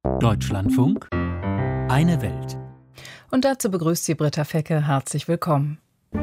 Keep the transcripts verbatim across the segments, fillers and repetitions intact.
Deutschlandfunk, eine Welt. Und dazu begrüßt sie Britta Fecke. Herzlich willkommen.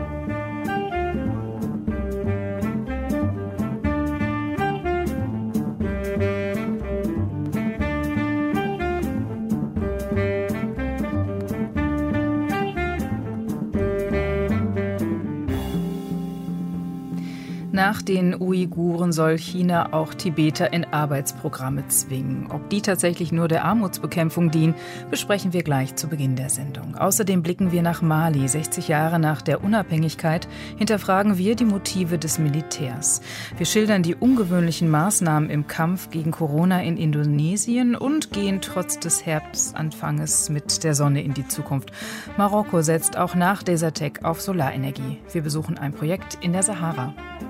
Nach den Uiguren soll China auch Tibeter in Arbeitsprogramme zwingen. Ob die tatsächlich nur der Armutsbekämpfung dienen, besprechen wir gleich zu Beginn der Sendung. Außerdem blicken wir nach Mali. sechzig Jahre nach der Unabhängigkeit hinterfragen wir die Motive des Militärs. Wir schildern die ungewöhnlichen Maßnahmen im Kampf gegen Corona in Indonesien und gehen trotz des Herbstanfanges mit der Sonne in die Zukunft. Marokko setzt auch nach Desertec auf Solarenergie. Wir besuchen ein Projekt in der Sahara.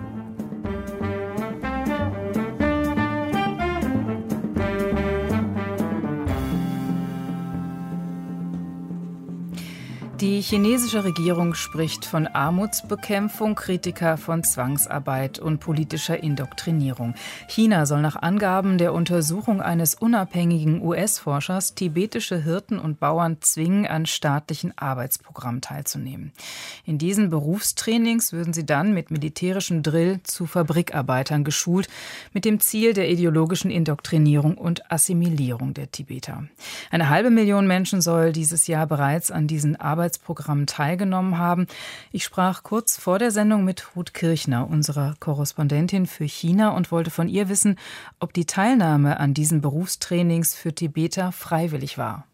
Die chinesische Regierung spricht von Armutsbekämpfung, Kritiker von Zwangsarbeit und politischer Indoktrinierung. China soll nach Angaben der Untersuchung eines unabhängigen U S-Forschers tibetische Hirten und Bauern zwingen, an staatlichen Arbeitsprogrammen teilzunehmen. In diesen Berufstrainings würden sie dann mit militärischem Drill zu Fabrikarbeitern geschult, mit dem Ziel der ideologischen Indoktrinierung und Assimilierung der Tibeter. Eine halbe Million Menschen soll dieses Jahr bereits an diesen Arbeitsprogrammen teilgenommen haben. Ich sprach kurz vor der Sendung mit Ruth Kirchner, unserer Korrespondentin für China, und wollte von ihr wissen, ob die Teilnahme an diesen Berufstrainings für Tibeter freiwillig war.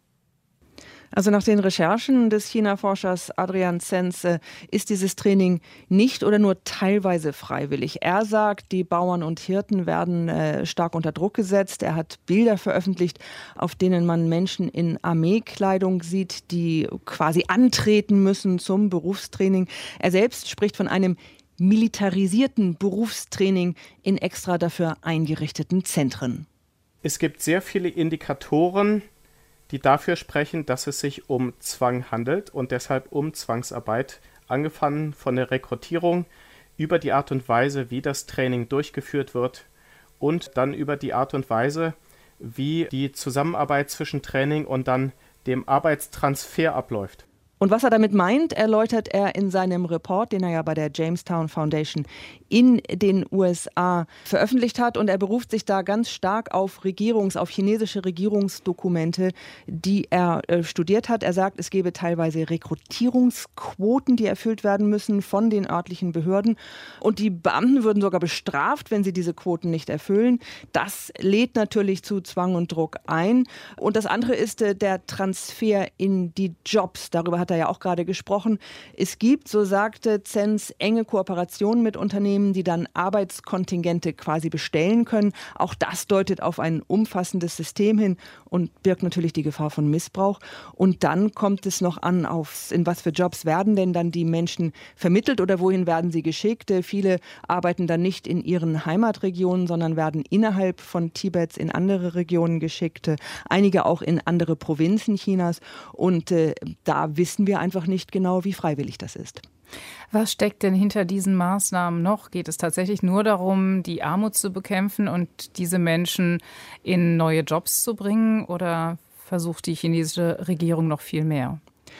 Also nach den Recherchen des China-Forschers Adrian Zenz ist dieses Training nicht oder nur teilweise freiwillig. Er sagt, die Bauern und Hirten werden äh, stark unter Druck gesetzt. Er hat Bilder veröffentlicht, auf denen man Menschen in Armeekleidung sieht, die quasi antreten müssen zum Berufstraining. Er selbst spricht von einem militarisierten Berufstraining in extra dafür eingerichteten Zentren. Es gibt sehr viele Indikatoren, die dafür sprechen, dass es sich um Zwang handelt und deshalb um Zwangsarbeit, angefangen von der Rekrutierung über die Art und Weise, wie das Training durchgeführt wird und dann über die Art und Weise, wie die Zusammenarbeit zwischen Training und dann dem Arbeitstransfer abläuft. Und was er damit meint, erläutert er in seinem Report, den er ja bei der Jamestown Foundation in den U S A veröffentlicht hat. Und er beruft sich da ganz stark auf Regierungs-, auf chinesische Regierungsdokumente, die er äh, studiert hat. Er sagt, es gebe teilweise Rekrutierungsquoten, die erfüllt werden müssen von den örtlichen Behörden. Und die Beamten würden sogar bestraft, wenn sie diese Quoten nicht erfüllen. Das lädt natürlich zu Zwang und Druck ein. Und das andere ist äh, der Transfer in die Jobs. Darüber hat er ja auch gerade gesprochen. Es gibt, so sagte Zenz, enge Kooperationen mit Unternehmen, die dann Arbeitskontingente quasi bestellen können. Auch das deutet auf ein umfassendes System hin und birgt natürlich die Gefahr von Missbrauch. Und dann kommt es noch an, auf, in was für Jobs werden denn dann die Menschen vermittelt oder wohin werden sie geschickt. Viele arbeiten dann nicht in ihren Heimatregionen, sondern werden innerhalb von Tibets in andere Regionen geschickt. Einige auch in andere Provinzen Chinas. Und äh, da wissen wir einfach nicht genau, wie freiwillig das ist. Was steckt denn hinter diesen Maßnahmen noch? Geht es tatsächlich nur darum, die Armut zu bekämpfen und diese Menschen in neue Jobs zu bringen? Oder versucht die chinesische Regierung noch viel mehr?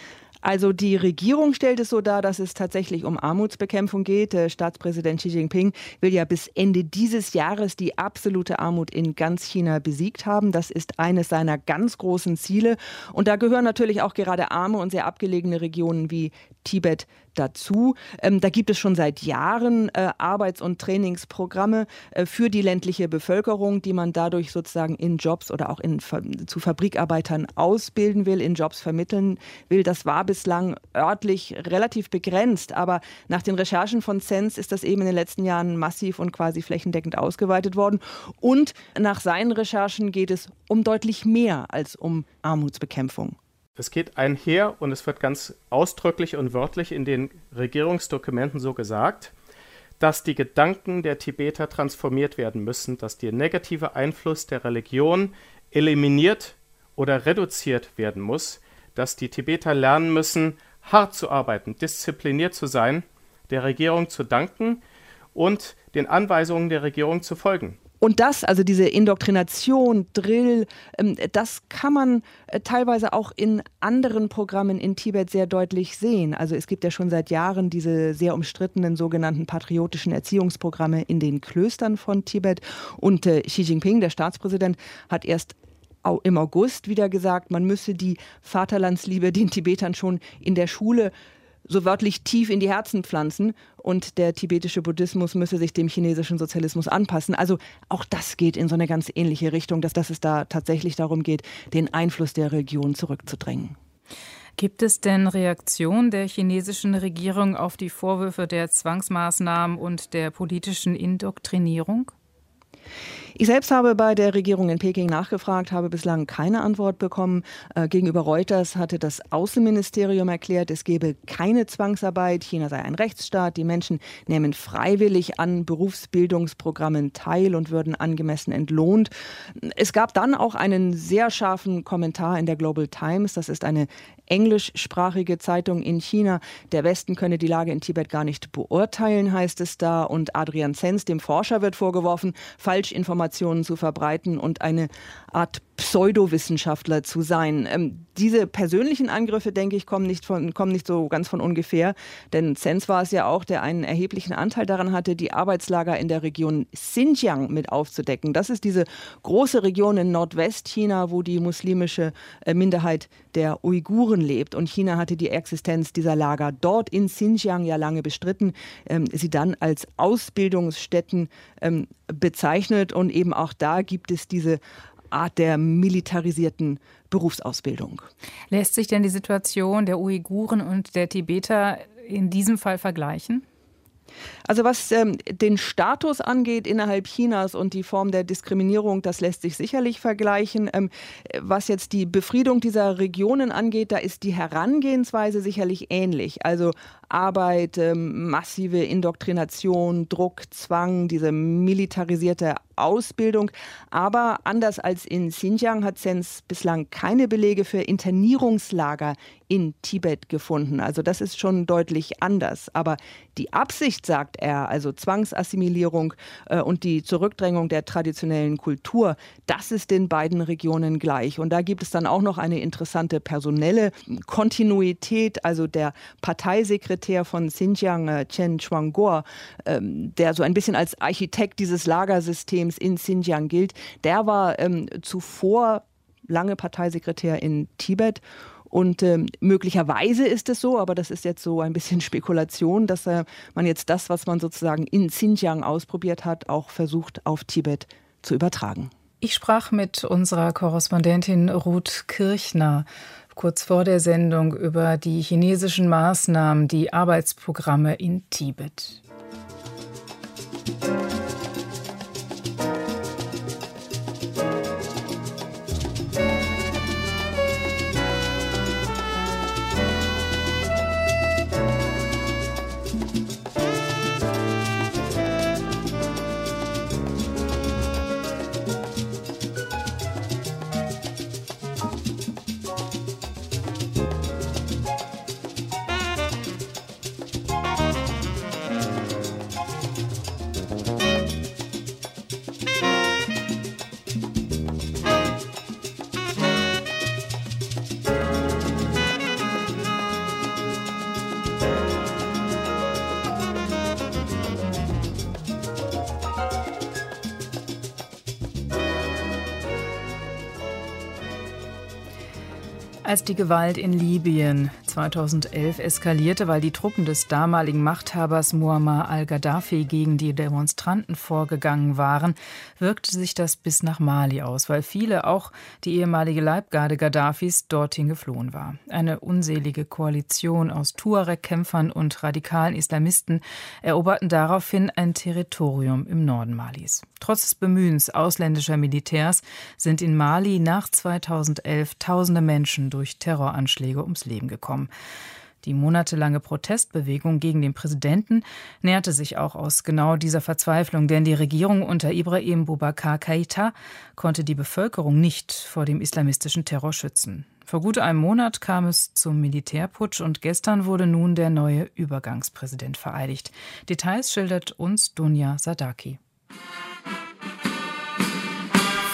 Also die Regierung stellt es so dar, dass es tatsächlich um Armutsbekämpfung geht. Der Staatspräsident Xi Jinping will ja bis Ende dieses Jahres die absolute Armut in ganz China besiegt haben. Das ist eines seiner ganz großen Ziele. Und da gehören natürlich auch gerade arme und sehr abgelegene Regionen wie Tibet dazu. Ähm, da gibt es schon seit Jahren äh, Arbeits- und Trainingsprogramme äh, für die ländliche Bevölkerung, die man dadurch sozusagen in Jobs oder auch in, zu Fabrikarbeitern ausbilden will, in Jobs vermitteln will. Das war bislang örtlich relativ begrenzt, aber nach den Recherchen von Zenz ist das eben in den letzten Jahren massiv und quasi flächendeckend ausgeweitet worden. Und nach seinen Recherchen geht es um deutlich mehr als um Armutsbekämpfung. Es geht einher und es wird ganz ausdrücklich und wörtlich in den Regierungsdokumenten so gesagt, dass die Gedanken der Tibeter transformiert werden müssen, dass der negative Einfluss der Religion eliminiert oder reduziert werden muss, dass die Tibeter lernen müssen, hart zu arbeiten, diszipliniert zu sein, der Regierung zu danken und den Anweisungen der Regierung zu folgen. Und das, also diese Indoktrination, Drill, das kann man teilweise auch in anderen Programmen in Tibet sehr deutlich sehen. Also es gibt ja schon seit Jahren diese sehr umstrittenen sogenannten patriotischen Erziehungsprogramme in den Klöstern von Tibet. Und Xi Jinping, der Staatspräsident, hat erst im August wieder gesagt, man müsse die Vaterlandsliebe den Tibetern schon in der Schule so wörtlich tief in die Herzen pflanzen und der tibetische Buddhismus müsse sich dem chinesischen Sozialismus anpassen. Also auch das geht in so eine ganz ähnliche Richtung, dass, dass es da tatsächlich darum geht, den Einfluss der Religion zurückzudrängen. Gibt es denn Reaktionen der chinesischen Regierung auf die Vorwürfe der Zwangsmaßnahmen und der politischen Indoktrinierung? Ich selbst habe bei der Regierung in Peking nachgefragt, habe bislang keine Antwort bekommen. Äh, gegenüber Reuters hatte das Außenministerium erklärt, es gebe keine Zwangsarbeit. China sei ein Rechtsstaat. Die Menschen nehmen freiwillig an Berufsbildungsprogrammen teil und würden angemessen entlohnt. Es gab dann auch einen sehr scharfen Kommentar in der Global Times. Das ist eine englischsprachige Zeitung in China. Der Westen könne die Lage in Tibet gar nicht beurteilen, heißt es da. Und Adrian Zenz, dem Forscher, wird vorgeworfen, Falschinformationen zu verbreiten und eine Art Pseudowissenschaftler zu sein. Ähm, diese persönlichen Angriffe, denke ich, kommen nicht, von, kommen nicht so ganz von ungefähr. Denn Zenz war es ja auch, der einen erheblichen Anteil daran hatte, die Arbeitslager in der Region Xinjiang mit aufzudecken. Das ist diese große Region in Nordwestchina, wo die muslimische äh, Minderheit der Uiguren lebt. Und China hatte die Existenz dieser Lager dort in Xinjiang ja lange bestritten, ähm, sie dann als Ausbildungsstätten ähm, bezeichnet. Und eben auch da gibt es diese Art der militarisierten Berufsausbildung. Lässt sich denn die Situation der Uiguren und der Tibeter in diesem Fall vergleichen? Also was ähm, den Status angeht innerhalb Chinas und die Form der Diskriminierung, das lässt sich sicherlich vergleichen. Ähm, was jetzt die Befriedung dieser Regionen angeht, da ist die Herangehensweise sicherlich ähnlich. Also Arbeit, ähm, massive Indoktrination, Druck, Zwang, diese militarisierte Ausbildung. Aber anders als in Xinjiang hat Zenz bislang keine Belege für Internierungslager in Tibet gefunden. Also das ist schon deutlich anders. Aber die Absicht, sagt er, also Zwangsassimilierung äh, und die Zurückdrängung der traditionellen Kultur, das ist in beiden Regionen gleich. Und da gibt es dann auch noch eine interessante personelle Kontinuität. Also der Parteisekretär von Xinjiang, äh, Chen Chuanguo, ähm, der so ein bisschen als Architekt dieses Lagersystems in Xinjiang gilt, der war ähm, zuvor lange Parteisekretär in Tibet. Und äh, möglicherweise ist es so, aber das ist jetzt so ein bisschen Spekulation, dass äh, man jetzt das, was man sozusagen in Xinjiang ausprobiert hat, auch versucht auf Tibet zu übertragen. Ich sprach mit unserer Korrespondentin Ruth Kirchner kurz vor der Sendung über die chinesischen Maßnahmen, die Arbeitsprogramme in Tibet. Als die Gewalt in Libyen zweitausendelf eskalierte, weil die Truppen des damaligen Machthabers Muammar al-Gaddafi gegen die Demonstranten vorgegangen waren, wirkte sich das bis nach Mali aus, weil viele, auch die ehemalige Leibgarde Gaddafis, dorthin geflohen war. Eine unselige Koalition aus Tuareg-Kämpfern und radikalen Islamisten eroberten daraufhin ein Territorium im Norden Malis. Trotz des Bemühens ausländischer Militärs sind in Mali nach zweitausendelf tausende Menschen durch Terroranschläge ums Leben gekommen. Die monatelange Protestbewegung gegen den Präsidenten nährte sich auch aus genau dieser Verzweiflung, denn die Regierung unter Ibrahim Boubacar Keïta konnte die Bevölkerung nicht vor dem islamistischen Terror schützen. Vor gut einem Monat kam es zum Militärputsch und gestern wurde nun der neue Übergangspräsident vereidigt. Details schildert uns Dunja Sadaki.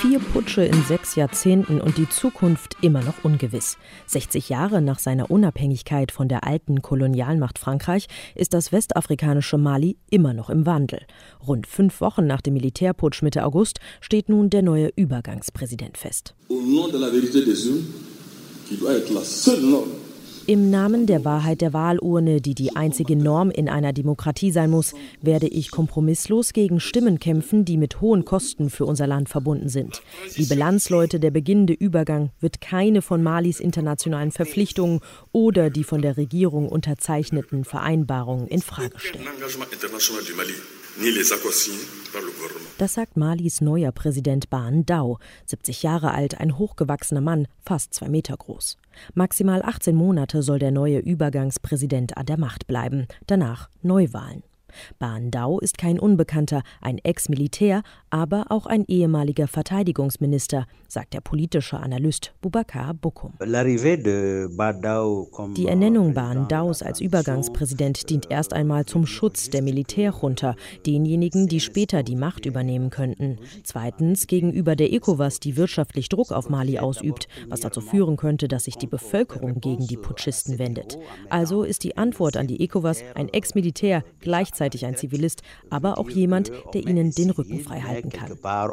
Vier Putsche in sechs Jahrzehnten und die Zukunft immer noch ungewiss. sechzig Jahre nach seiner Unabhängigkeit von der alten Kolonialmacht Frankreich ist das westafrikanische Mali immer noch im Wandel. Rund fünf Wochen nach dem Militärputsch Mitte August steht nun der neue Übergangspräsident fest. Im Namen der Wahrheit der Wahlurne, die die einzige Norm in einer Demokratie sein muss, werde ich kompromisslos gegen Stimmen kämpfen, die mit hohen Kosten für unser Land verbunden sind. Liebe Landsleute, der beginnende Übergang wird keine von Malis internationalen Verpflichtungen oder die von der Regierung unterzeichneten Vereinbarungen in Frage stellen. Das sagt Malis neuer Präsident Ban Dao, siebzig Jahre alt, ein hochgewachsener Mann, fast zwei Meter groß. Maximal achtzehn Monate soll der neue Übergangspräsident an der Macht bleiben, danach Neuwahlen. Ban Dao ist kein Unbekannter, ein Ex-Militär, aber auch ein ehemaliger Verteidigungsminister, sagt der politische Analyst Boubacar Bokoum. Die Ernennung Ban Daos als Übergangspräsident dient erst einmal zum Schutz der Militärjunta, denjenigen, die später die Macht übernehmen könnten. Zweitens gegenüber der ECOWAS, die wirtschaftlich Druck auf Mali ausübt, was dazu führen könnte, dass sich die Bevölkerung gegen die Putschisten wendet. Also ist die Antwort an die ECOWAS ein Ex-Militär, gleichzeitig ein Zivilist, aber auch jemand, der ihnen den Rücken frei halten kann.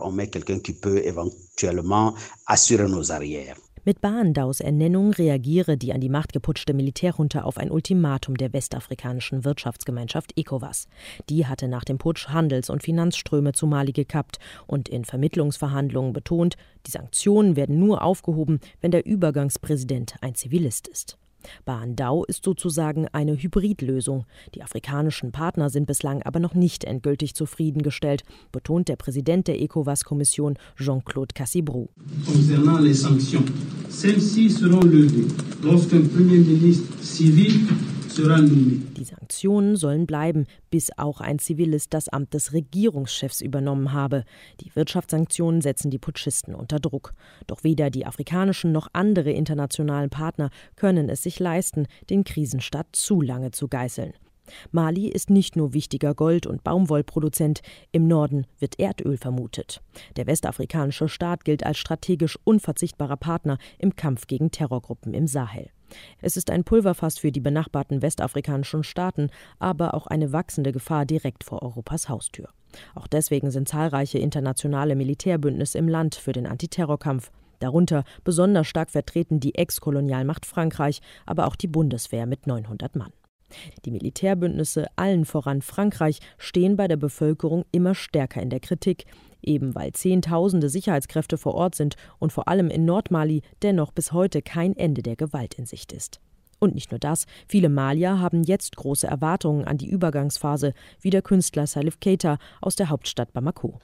Mit Ban Daos Ernennung reagiere die an die Macht geputschte Militärjunta auf ein Ultimatum der westafrikanischen Wirtschaftsgemeinschaft ECOWAS. Die hatte nach dem Putsch Handels- und Finanzströme zu Mali gekappt und in Vermittlungsverhandlungen betont, die Sanktionen werden nur aufgehoben, wenn der Übergangspräsident ein Zivilist ist. Ban Dao ist sozusagen eine Hybridlösung. Die afrikanischen Partner sind bislang aber noch nicht endgültig zufriedengestellt, betont der Präsident der ECOWAS-Kommission Jean-Claude Cassibrou. Concernant les sanctions, celles-ci seront levées lorsqu'un Premier ministre civil sera nommé. Die Sanktionen sollen bleiben, bis auch ein Zivilist das Amt des Regierungschefs übernommen habe. Die Wirtschaftssanktionen setzen die Putschisten unter Druck. Doch weder die afrikanischen noch andere internationalen Partner können es sich leisten, den Krisenstaat zu lange zu geißeln. Mali ist nicht nur wichtiger Gold- und Baumwollproduzent, im Norden wird Erdöl vermutet. Der westafrikanische Staat gilt als strategisch unverzichtbarer Partner im Kampf gegen Terrorgruppen im Sahel. Es ist ein Pulverfass für die benachbarten westafrikanischen Staaten, aber auch eine wachsende Gefahr direkt vor Europas Haustür. Auch deswegen sind zahlreiche internationale Militärbündnisse im Land für den Antiterrorkampf. Darunter besonders stark vertreten die Ex-Kolonialmacht Frankreich, aber auch die Bundeswehr mit neunhundert Mann. Die Militärbündnisse, allen voran Frankreich, stehen bei der Bevölkerung immer stärker in der Kritik, eben weil Zehntausende Sicherheitskräfte vor Ort sind und vor allem in Nordmali dennoch bis heute kein Ende der Gewalt in Sicht ist. Und nicht nur das, viele Malier haben jetzt große Erwartungen an die Übergangsphase, wie der Künstler Salif Keita aus der Hauptstadt Bamako.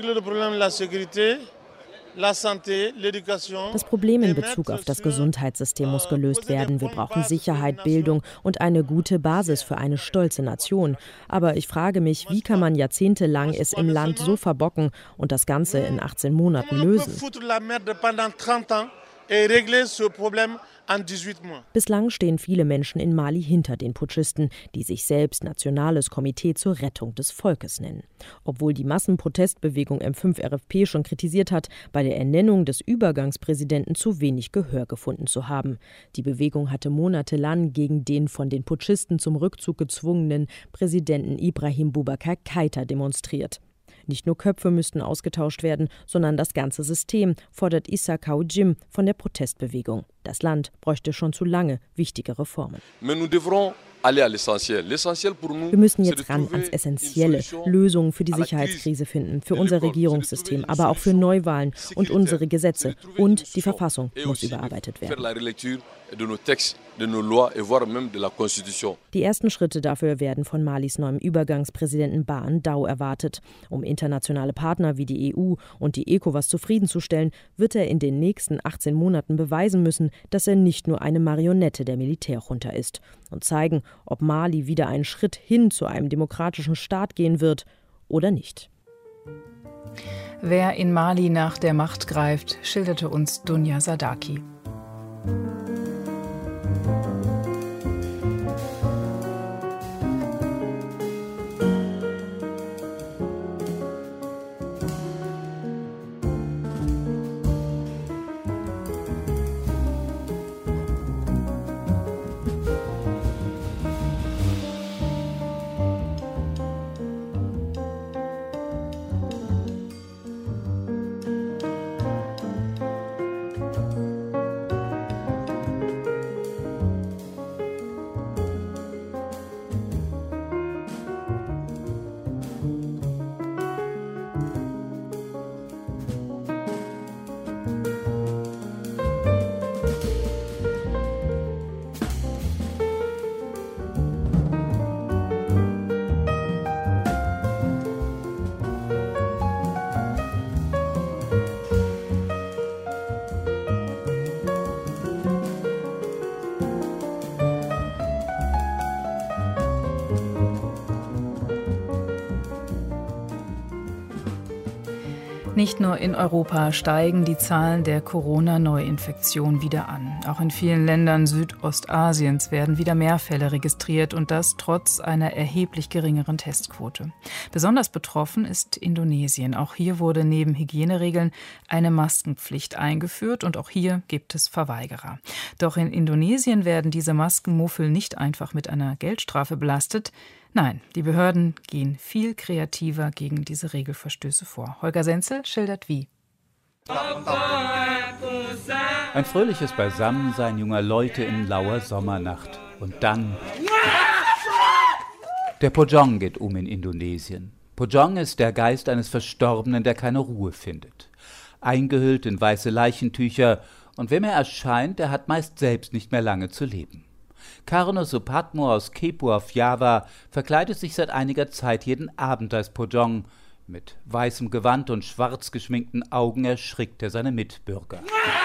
Das Problem in Bezug auf das Gesundheitssystem muss gelöst werden. Wir brauchen Sicherheit, Bildung und eine gute Basis für eine stolze Nation. Aber ich frage mich, wie kann man jahrzehntelang es im Land so verbocken und das Ganze in achtzehn Monaten lösen? Bislang stehen viele Menschen in Mali hinter den Putschisten, die sich selbst Nationales Komitee zur Rettung des Volkes nennen. Obwohl die Massenprotestbewegung M fünf R F P schon kritisiert hat, bei der Ernennung des Übergangspräsidenten zu wenig Gehör gefunden zu haben. Die Bewegung hatte monatelang gegen den von den Putschisten zum Rückzug gezwungenen Präsidenten Ibrahim Boubacar Keita demonstriert. Nicht nur Köpfe müssten ausgetauscht werden, sondern das ganze System, fordert Issa Kaujim von der Protestbewegung. Das Land bräuchte schon zu lange wichtige Reformen. Wir müssen jetzt ran ans Essentielle, Lösungen für die Sicherheitskrise finden, für unser Regierungssystem, aber auch für Neuwahlen und unsere Gesetze. Und die Verfassung muss überarbeitet werden. Die ersten Schritte dafür werden von Malis neuem Übergangspräsidenten Ban Dao erwartet. Um internationale Partner wie die E U und die ECOWAS zufriedenzustellen, wird er in den nächsten achtzehn Monaten beweisen müssen, dass er nicht nur eine Marionette der Militärjunta ist und zeigen, ob Mali wieder einen Schritt hin zu einem demokratischen Staat gehen wird oder nicht. Wer in Mali nach der Macht greift, schilderte uns Dunja Sadaki. Nicht nur in Europa steigen die Zahlen der Corona-Neuinfektion wieder an. Auch in vielen Ländern Südostasiens werden wieder mehr Fälle registriert und das trotz einer erheblich geringeren Testquote. Besonders betroffen ist Indonesien. Auch hier wurde neben Hygieneregeln eine Maskenpflicht eingeführt und auch hier gibt es Verweigerer. Doch in Indonesien werden diese Maskenmuffel nicht einfach mit einer Geldstrafe belastet. Nein, die Behörden gehen viel kreativer gegen diese Regelverstöße vor. Holger Senzel schildert wie. Ein fröhliches Beisammensein junger Leute in lauer Sommernacht. Und dann... Der Pocong geht um in Indonesien. Pocong ist der Geist eines Verstorbenen, der keine Ruhe findet. Eingehüllt in weiße Leichentücher, und wem er erscheint, der hat meist selbst nicht mehr lange zu leben. Karno Supatmo aus Kepu auf Java verkleidet sich seit einiger Zeit jeden Abend als Pocong. Mit weißem Gewand und schwarz geschminkten Augen erschrickt er seine Mitbürger.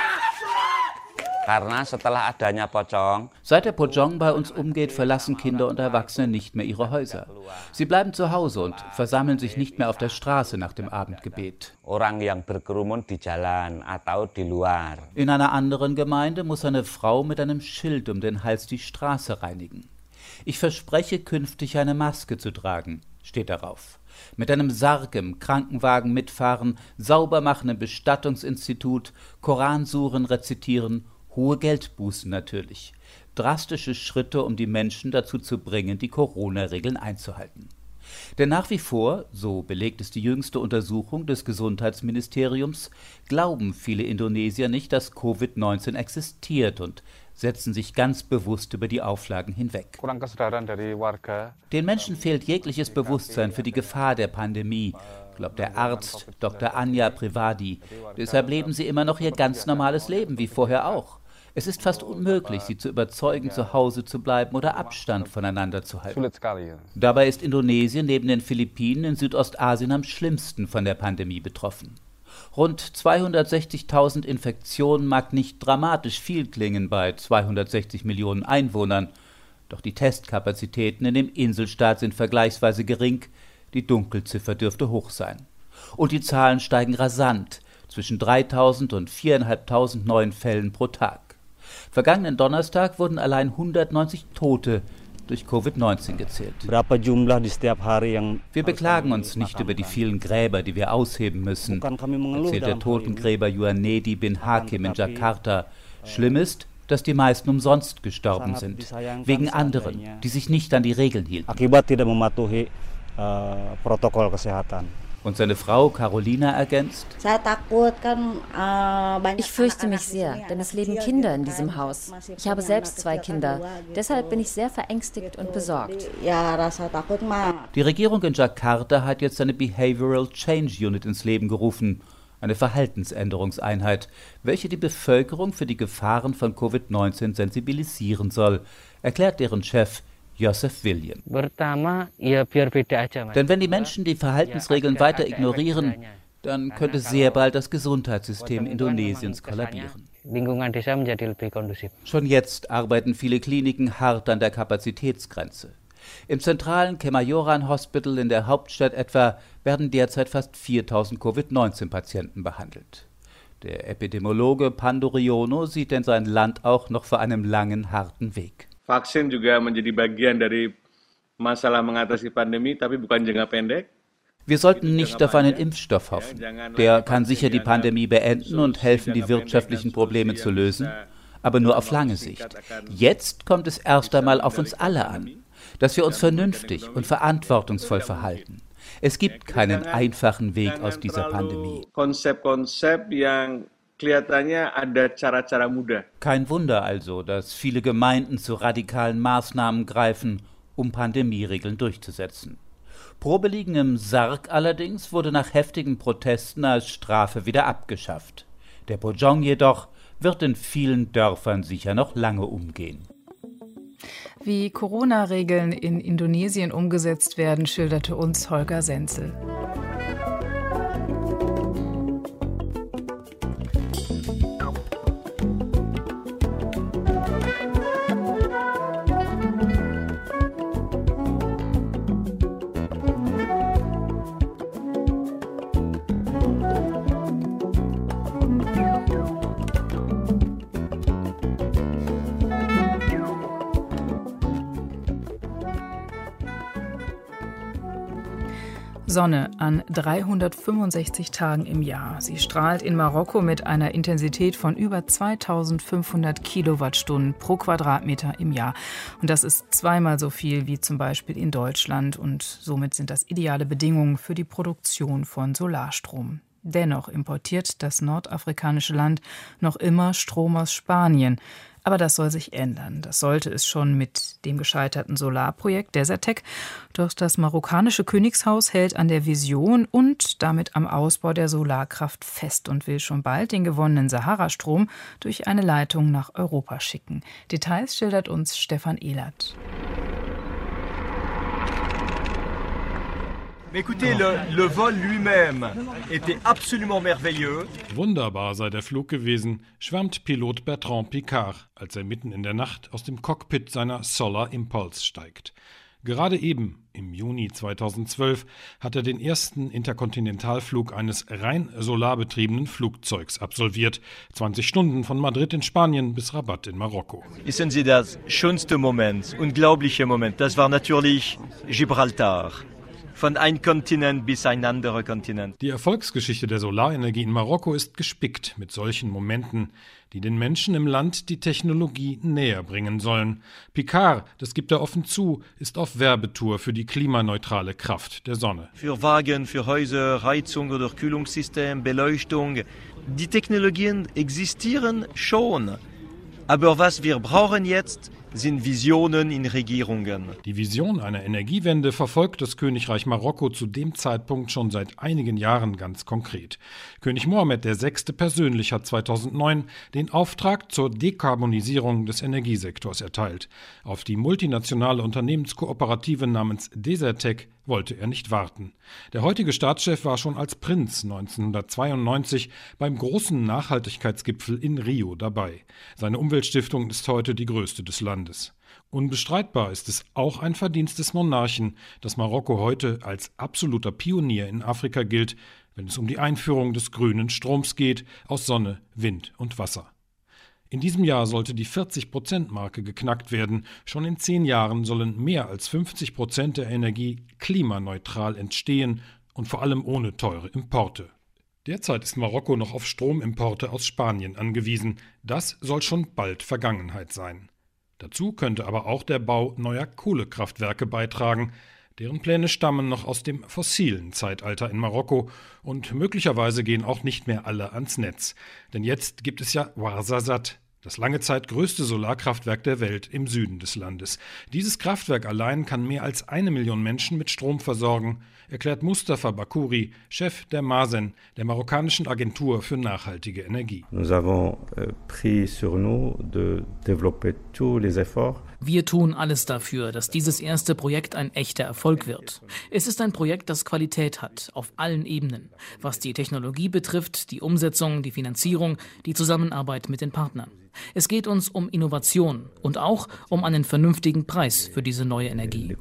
Seit der Pocong bei uns umgeht, verlassen Kinder und Erwachsene nicht mehr ihre Häuser. Sie bleiben zu Hause und versammeln sich nicht mehr auf der Straße nach dem Abendgebet. In einer anderen Gemeinde muss eine Frau mit einem Schild um den Hals die Straße reinigen. Ich verspreche, künftig eine Maske zu tragen, steht darauf. Mit einem Sarg im Krankenwagen mitfahren, sauber machen im Bestattungsinstitut, Koransuren rezitieren, hohe Geldbußen natürlich. Drastische Schritte, um die Menschen dazu zu bringen, die Corona-Regeln einzuhalten. Denn nach wie vor, so belegt es die jüngste Untersuchung des Gesundheitsministeriums, glauben viele Indonesier nicht, dass Covid neunzehn existiert und setzen sich ganz bewusst über die Auflagen hinweg. Den Menschen fehlt jegliches Bewusstsein für die Gefahr der Pandemie, glaubt der Arzt Doktor Anja Privadi. Deshalb leben sie immer noch ihr ganz normales Leben, wie vorher auch. Es ist fast unmöglich, sie zu überzeugen, zu Hause zu bleiben oder Abstand voneinander zu halten. Dabei ist Indonesien neben den Philippinen in Südostasien am schlimmsten von der Pandemie betroffen. Rund zweihundertsechzigtausend Infektionen mag nicht dramatisch viel klingen bei zweihundertsechzig Millionen Einwohnern. Doch die Testkapazitäten in dem Inselstaat sind vergleichsweise gering. Die Dunkelziffer dürfte hoch sein. Und die Zahlen steigen rasant, zwischen dreitausend und viertausendfünfhundert neuen Fällen pro Tag. Vergangenen Donnerstag wurden allein hundertneunzig Tote durch Covid neunzehn gezählt. Wir beklagen uns nicht über die vielen Gräber, die wir ausheben müssen, erzählt der Totengräber Juanedi bin Hakim in Jakarta. Schlimm ist, dass die meisten umsonst gestorben sind, wegen anderen, die sich nicht an die Regeln hielten. Und seine Frau Carolina ergänzt: Ich fürchte mich sehr, denn es leben Kinder in diesem Haus. Ich habe selbst zwei Kinder. Deshalb bin ich sehr verängstigt und besorgt. Die Regierung in Jakarta hat jetzt eine Behavioral Change Unit ins Leben gerufen, eine Verhaltensänderungseinheit, welche die Bevölkerung für die Gefahren von Covid neunzehn sensibilisieren soll, erklärt deren Chef Joseph William. Denn wenn die Menschen die Verhaltensregeln weiter ignorieren, dann könnte sehr bald das Gesundheitssystem Indonesiens kollabieren. Schon jetzt arbeiten viele Kliniken hart an der Kapazitätsgrenze. Im zentralen Kemayoran Hospital in der Hauptstadt etwa werden derzeit fast viertausend Covid neunzehn Patienten behandelt. Der Epidemiologe Panduriono sieht denn sein Land auch noch vor einem langen, harten Weg. Vaksin juga menjadi bagian dari masalah mengatasi Pandemie, tapi bukan jangka pendek. Wir sollten nicht auf einen Impfstoff hoffen. Der kann sicher die Pandemie beenden und helfen, die wirtschaftlichen Probleme zu lösen, aber nur auf lange Sicht. Jetzt kommt es erst einmal auf uns alle an, dass wir uns vernünftig und verantwortungsvoll verhalten. Es gibt keinen einfachen Weg aus dieser Pandemie. Konsep-konsep yang kelihatannya ada cara-cara mudah. Kein Wunder also, dass viele Gemeinden zu radikalen Maßnahmen greifen, um Pandemieregeln durchzusetzen. Probeliegen im Sarg allerdings wurde nach heftigen Protesten als Strafe wieder abgeschafft. Der Pocong jedoch wird in vielen Dörfern sicher noch lange umgehen. Wie Corona-Regeln in Indonesien umgesetzt werden, schilderte uns Holger Senzel. Sonne an dreihundertfünfundsechzig Tagen im Jahr. Sie strahlt in Marokko mit einer Intensität von über zweitausendfünfhundert Kilowattstunden pro Quadratmeter im Jahr. Und das ist zweimal so viel wie zum Beispiel in Deutschland. Und somit sind das ideale Bedingungen für die Produktion von Solarstrom. Dennoch importiert das nordafrikanische Land noch immer Strom aus Spanien. Aber das soll sich ändern. Das sollte es schon mit dem gescheiterten Solarprojekt Desertec. Doch das marokkanische Königshaus hält an der Vision und damit am Ausbau der Solarkraft fest und will schon bald den gewonnenen Sahara-Strom durch eine Leitung nach Europa schicken. Details schildert uns Stefan Ehlert. Écoutez, le, le vol lui-même était absolument merveilleux. Wunderbar sei der Flug gewesen, schwärmt Pilot Bertrand Piccard, als er mitten in der Nacht aus dem Cockpit seiner Solar Impulse steigt. Gerade eben, im Juni zweitausendzwölf, hat er den ersten Interkontinentalflug eines rein solarbetriebenen Flugzeugs absolviert. zwanzig Stunden von Madrid in Spanien bis Rabat in Marokko. Wissen Sie, das schönste Moment, unglaubliche Moment, das war natürlich Gibraltar. Von einem Kontinent bis ein anderer Kontinent. Die Erfolgsgeschichte der Solarenergie in Marokko ist gespickt mit solchen Momenten, die den Menschen im Land die Technologie näher bringen sollen. Piccard, das gibt er offen zu, ist auf Werbetour für die klimaneutrale Kraft der Sonne. Für Wagen, für Häuser, Heizung oder Kühlungssystem, Beleuchtung. Die Technologien existieren schon. Aber was wir brauchen jetzt, sind Visionen in Regierungen. Die Vision einer Energiewende verfolgt das Königreich Marokko zu dem Zeitpunkt schon seit einigen Jahren ganz konkret. König Mohammed der Sechste persönlich hat zweitausendneun den Auftrag zur Dekarbonisierung des Energiesektors erteilt. Auf die multinationale Unternehmenskooperative namens Desertec wollte er nicht warten. Der heutige Staatschef war schon als Prinz neunzehnhundertzweiundneunzig beim großen Nachhaltigkeitsgipfel in Rio dabei. Seine Umweltstiftung ist heute die größte des Landes. Unbestreitbar ist es auch ein Verdienst des Monarchen, dass Marokko heute als absoluter Pionier in Afrika gilt, wenn es um die Einführung des grünen Stroms geht, aus Sonne, Wind und Wasser. In diesem Jahr sollte die vierzig-Prozent-Marke geknackt werden. Schon in zehn Jahren sollen mehr als fünfzig Prozent der Energie klimaneutral entstehen und vor allem ohne teure Importe. Derzeit ist Marokko noch auf Stromimporte aus Spanien angewiesen. Das soll schon bald Vergangenheit sein. Dazu könnte aber auch der Bau neuer Kohlekraftwerke beitragen. Deren Pläne stammen noch aus dem fossilen Zeitalter in Marokko und möglicherweise gehen auch nicht mehr alle ans Netz. Denn jetzt gibt es ja Ouarzazate, das lange Zeit größte Solarkraftwerk der Welt im Süden des Landes. Dieses Kraftwerk allein kann mehr als eine Million Menschen mit Strom versorgen, erklärt Mustafa Bakouri, Chef der MASEN, der marokkanischen Agentur für nachhaltige Energie. Nous avons pris sur nous de développer tous les efforts. Wir tun alles dafür, dass dieses erste Projekt ein echter Erfolg wird. Es ist ein Projekt, das Qualität hat, auf allen Ebenen. Was die Technologie betrifft, die Umsetzung, die Finanzierung, die Zusammenarbeit mit den Partnern. Es geht uns um Innovation und auch um einen vernünftigen Preis für diese neue Energie.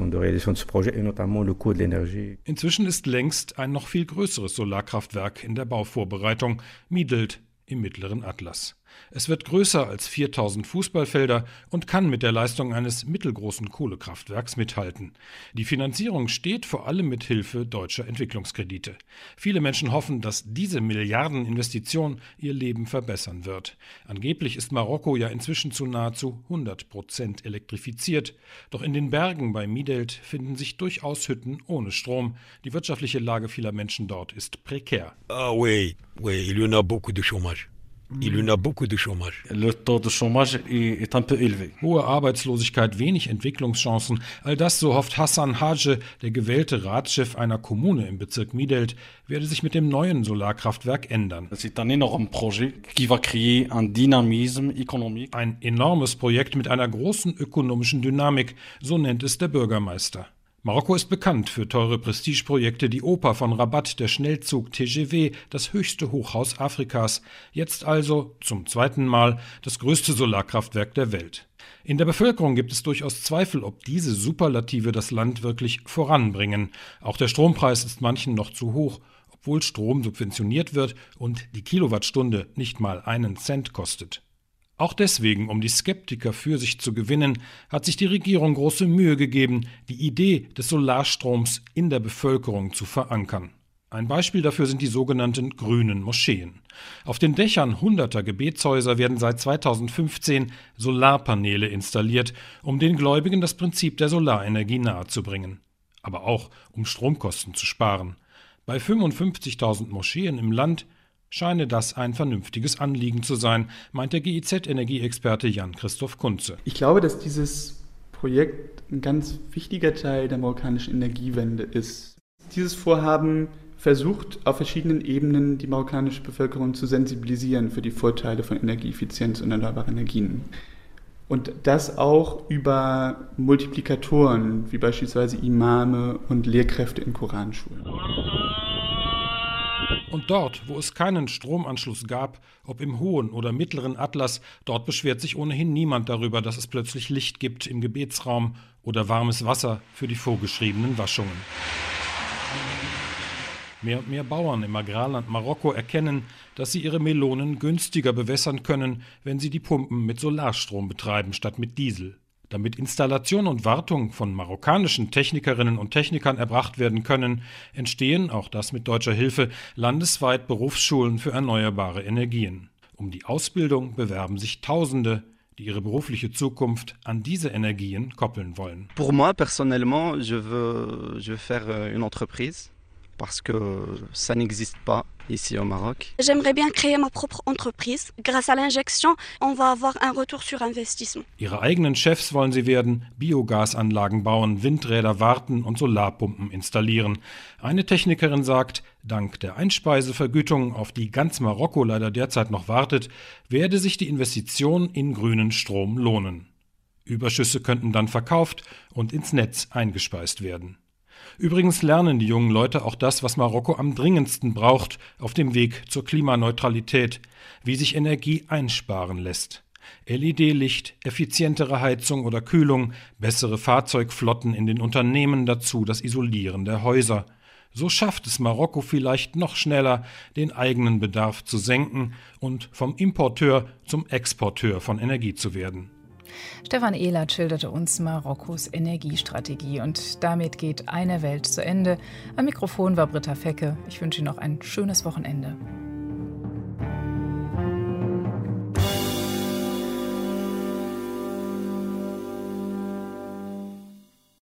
Inzwischen ist längst ein noch viel größeres Solarkraftwerk in der Bauvorbereitung, Midelt im mittleren Atlas. Es wird größer als viertausend Fußballfelder und kann mit der Leistung eines mittelgroßen Kohlekraftwerks mithalten. Die Finanzierung steht vor allem mit Hilfe deutscher Entwicklungskredite. Viele Menschen hoffen, dass diese Milliardeninvestition ihr Leben verbessern wird. Angeblich ist Marokko ja inzwischen zu nahezu hundert Prozent elektrifiziert. Doch in den Bergen bei Midelt finden sich durchaus Hütten ohne Strom. Die wirtschaftliche Lage vieler Menschen dort ist prekär. Ah oui, oui, il y en a beaucoup de chômage. Il y en a beaucoup de chômage. Le taux de chômage est un peu élevé. Hohe Arbeitslosigkeit, wenig Entwicklungschancen. All das, so hofft Hassan Hadje, der gewählte Ratschef einer Kommune im Bezirk Midelt, werde sich mit dem neuen Solarkraftwerk ändern. C'est un énorme projet qui va créer un dynamisme économique. Ein enormes Projekt mit einer großen ökonomischen Dynamik, so nennt es der Bürgermeister. Marokko ist bekannt für teure Prestigeprojekte, die Oper von Rabat, der Schnellzug T G V, das höchste Hochhaus Afrikas. Jetzt also zum zweiten Mal das größte Solarkraftwerk der Welt. In der Bevölkerung gibt es durchaus Zweifel, ob diese Superlative das Land wirklich voranbringen. Auch der Strompreis ist manchen noch zu hoch, obwohl Strom subventioniert wird und die Kilowattstunde nicht mal einen Cent kostet. Auch deswegen, um die Skeptiker für sich zu gewinnen, hat sich die Regierung große Mühe gegeben, die Idee des Solarstroms in der Bevölkerung zu verankern. Ein Beispiel dafür sind die sogenannten grünen Moscheen. Auf den Dächern hunderter Gebetshäuser werden seit zweitausendfünfzehn Solarpaneele installiert, um den Gläubigen das Prinzip der Solarenergie nahezubringen. Aber auch, um Stromkosten zu sparen. Bei fünfundfünfzigtausend Moscheen im Land scheine das ein vernünftiges Anliegen zu sein, meint der G I Z-Energieexperte Jan-Christoph Kunze. Ich glaube, dass dieses Projekt ein ganz wichtiger Teil der marokkanischen Energiewende ist. Dieses Vorhaben versucht, auf verschiedenen Ebenen die marokkanische Bevölkerung zu sensibilisieren für die Vorteile von Energieeffizienz und erneuerbaren Energien. Und das auch über Multiplikatoren, wie beispielsweise Imame und Lehrkräfte in Koranschulen. Und dort, wo es keinen Stromanschluss gab, ob im hohen oder mittleren Atlas, dort beschwert sich ohnehin niemand darüber, dass es plötzlich Licht gibt im Gebetsraum oder warmes Wasser für die vorgeschriebenen Waschungen. Mehr und mehr Bauern im Agrarland Marokko erkennen, dass sie ihre Melonen günstiger bewässern können, wenn sie die Pumpen mit Solarstrom betreiben statt mit Diesel. Damit Installation und Wartung von marokkanischen Technikerinnen und Technikern erbracht werden können, entstehen, auch das mit deutscher Hilfe, landesweit Berufsschulen für erneuerbare Energien. Um die Ausbildung bewerben sich Tausende, die ihre berufliche Zukunft an diese Energien koppeln wollen. Pour moi, personnellement, je veux, je veux faire une entreprise. Parce que ça n'existe pas ici au Maroc. J'aimerais bien créer ma propre entreprise. Grâce à l'injection, on va avoir un retour sur investissement. Ihre eigenen Chefs wollen sie werden, Biogasanlagen bauen, Windräder warten und Solarpumpen installieren. Eine Technikerin sagt, dank der Einspeisevergütung, auf die ganz Marokko leider derzeit noch wartet, werde sich die Investition in grünen Strom lohnen. Überschüsse könnten dann verkauft und ins Netz eingespeist werden. Übrigens lernen die jungen Leute auch das, was Marokko am dringendsten braucht auf dem Weg zur Klimaneutralität, wie sich Energie einsparen lässt. L E D-Licht, effizientere Heizung oder Kühlung, bessere Fahrzeugflotten in den Unternehmen, dazu das Isolieren der Häuser. So schafft es Marokko vielleicht noch schneller, den eigenen Bedarf zu senken und vom Importeur zum Exporteur von Energie zu werden. Stefan Ehlert schilderte uns Marokkos Energiestrategie und damit geht Eine Welt zu Ende. Am Mikrofon war Britta Fecke. Ich wünsche Ihnen noch ein schönes Wochenende.